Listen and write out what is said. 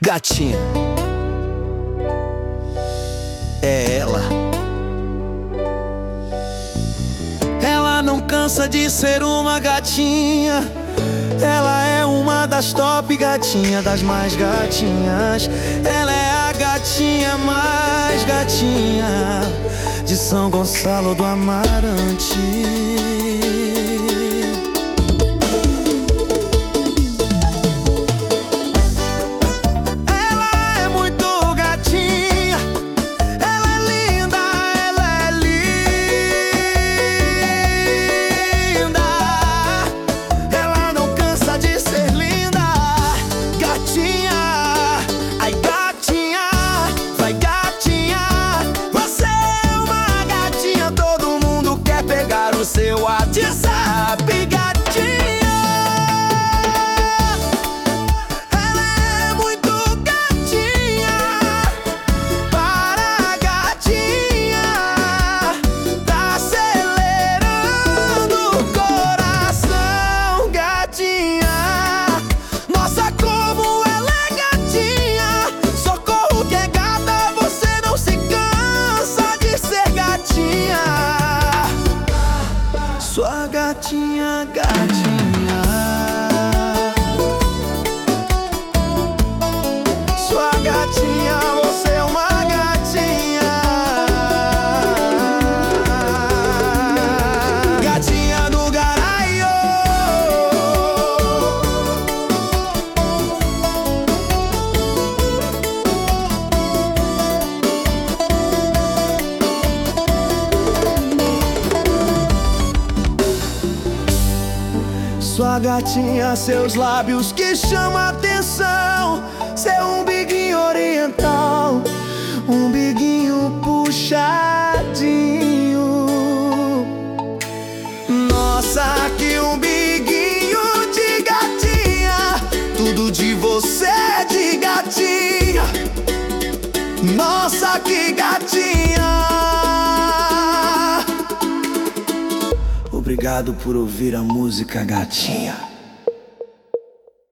Gatinha, é ela. Ela não cansa de ser uma gatinha. Ela é uma das top gatinhas, das mais gatinhas. Ela é a gatinha mais gatinha de São Gonçalo do Amarante. Seu WhatsApp, gatinha. Ela é muito gatinha. Para gatinha, tá acelerando o coração, gatinha. Nossa, como ela é gatinha. Socorro que é gata, você não se cansa de ser gatinha. Sua gatinha, gatinha. Sua gatinha, você é uma gatinha. Gatinha do Garaio. Sua gatinha, seus lábios que chamam a atenção. Seu umbiguinho oriental, umbiguinho puxadinho. Nossa, que umbiguinho de gatinha. Tudo de você é de gatinha. Nossa, que gatinha. Obrigado por ouvir a música, gatinha.